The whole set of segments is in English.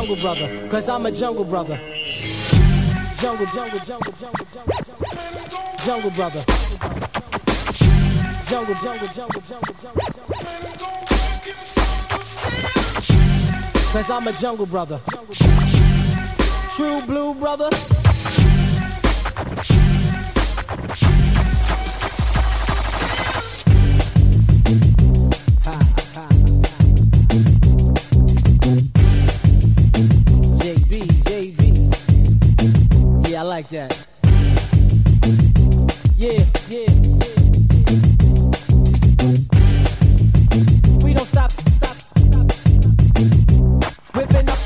jungle brother, cause I'm a jungle brother. Jungle, jungle, jungle, jungle, jungle, jungle, jungle brother. Jungle, jungle, jungle, jungle, jungle, jungle. Cause I'm a jungle brother. True blue brother. I like that. Yeah, yeah, yeah. We don't stop, stop, stop. Whipping up.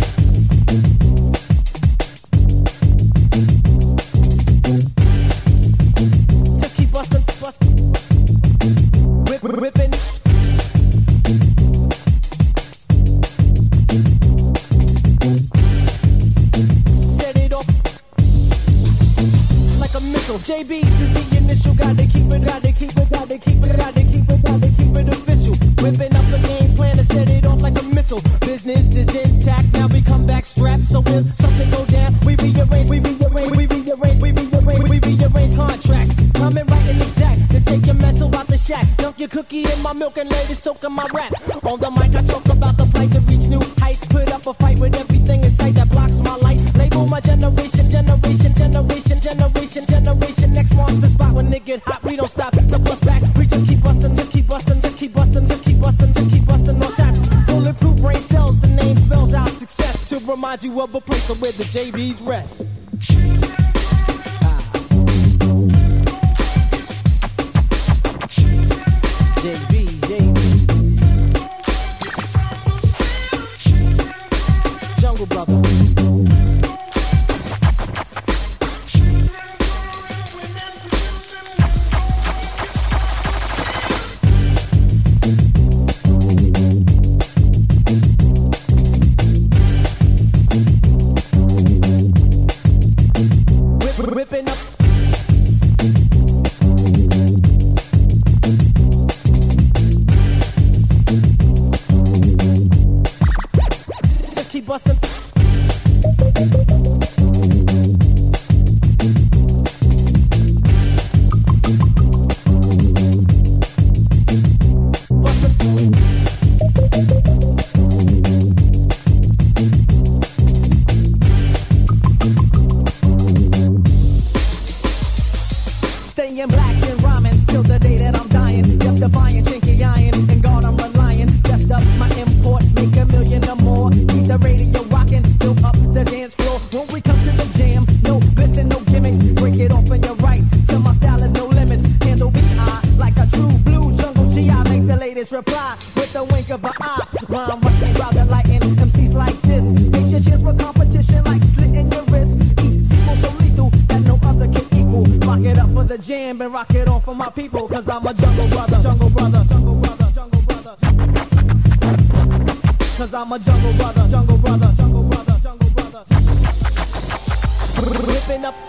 Just keep bustin', bustin'. Whipping. JB is the initial, gotta keep it, gotta keep it, gotta keep it, gotta keep it, gotta keep it official. Whipping up a game plan to set it off like a missile. Business is intact, now we come back strapped. So if something go down, we rearrange, we rearrange, we rearrange, we rearrange, we rearrange contract. Coming right and exact to take your mental out the shack. Dunk your cookie in my milk and let it soak in my rap. On the mic I talk about the plight to reach new heights. Put up a fight with everything in sight that blocks my light. Label my generation, generation, generation, generation, generation. Next monster spot when it get hot, we don't stop to bust back. We just keep bustin', just keep bustin', just keep bustin', just keep bustin', just keep bustin'. No shots. Bulletproof brain cells, the name spells out success. To remind you of a place where the JBs rest. Jungle brother. Whipping up. Just keep bustin'. Staying black and rhyming till the day that I'm dying. Yep, defying chinky iron. And God, I'm relying. Just up my import, make $1 million or more. Keep the radio rocking, fill up the dance floor. When we come to the jam, no glisten, no gimmicks. Break it off and you're right. So my style is no limits. Handle B.I. like a true blue jungle G. I make the latest reply with the wink of an eye. Rhyme rocking, rather lighting MCs like this. Make your chance for competition like slitting your wrist. Each sequel so lethal that no other can equal. Rock it up for the jam and rock it on for my people. Cause I'm a jungle brother, jungle brother, jungle brother, jungle brother. Cause I'm a jungle brother, jungle brother, jungle brother, jungle brother. Ripping up.